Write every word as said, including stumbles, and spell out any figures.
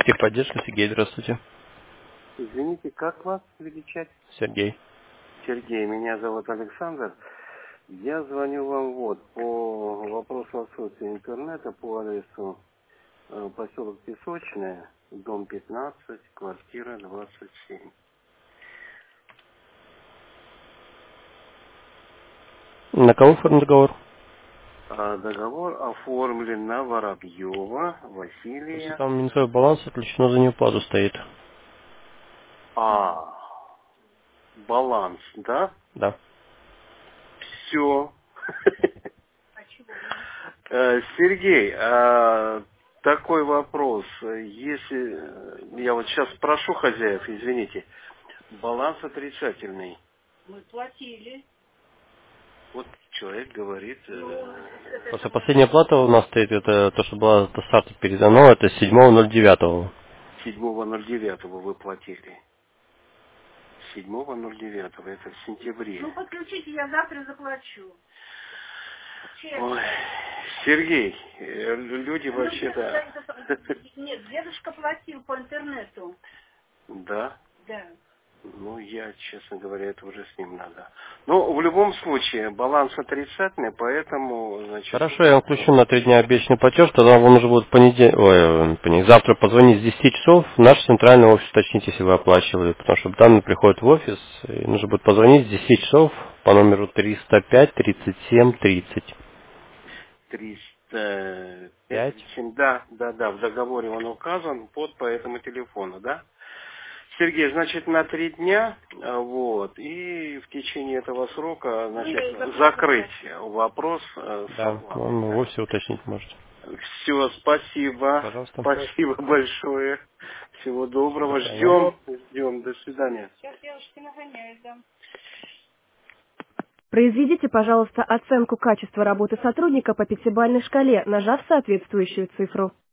Техподдержка, Сергей, здравствуйте. Извините, как вас величать? Сергей. Сергей, меня зовут Александр. Я звоню вам вот по вопросу отсутствия интернета по адресу э, поселок Песочная, дом пятнадцать, квартира двадцать семь. На кого оформлен договор? А договор оформлен на Воробьева Просто Василия. там минусовой баланс отключено за неуплату стоит. А, баланс, да? Да. Все. Сергей, а такой вопрос. Если я вот сейчас спрошу хозяев, извините, баланс отрицательный. Мы платили. Вот человек говорит, э, Просто последняя плата у нас стоит, это то, что была до старта передано, это седьмого ноль девятого. седьмого ноль девятого вы платили. седьмого ноль девятого, это в сентябре. Ну, подключите, я завтра заплачу. Честно. Ой, Сергей, э, люди Ну, вообще-то... дедушка- Нет, дедушка платил по интернету. Да? Да. Ну, я, честно говоря, это уже с ним надо. Но в любом случае, баланс отрицательный, поэтому, значит... Хорошо, я вам включу на три дня обещанный платеж, тогда вам нужно будет в понедельник, ой, понедельник, завтра позвонить с десяти часов в наш центральный офис, уточните, если вы оплачивали, потому что данные приходят в офис, и нужно будет позвонить с десяти часов по номеру триста пять тридцать семь тридцать. триста Пять. пять, да, да, да, в договоре он указан под по этому телефону, да? Сергей, значит, на три дня, а, вот, и в течение этого срока, значит, закрыть вопрос э, с Да, оплатой, он да? вовсе уточнить может. Все, спасибо, Пожалуйста. спасибо большое, всего доброго, До свидания. ждем, ждем, до свидания. Сейчас девушки нагоняют, да. Произведите, пожалуйста, оценку качества работы сотрудника по пятибалльной шкале, нажав соответствующую цифру.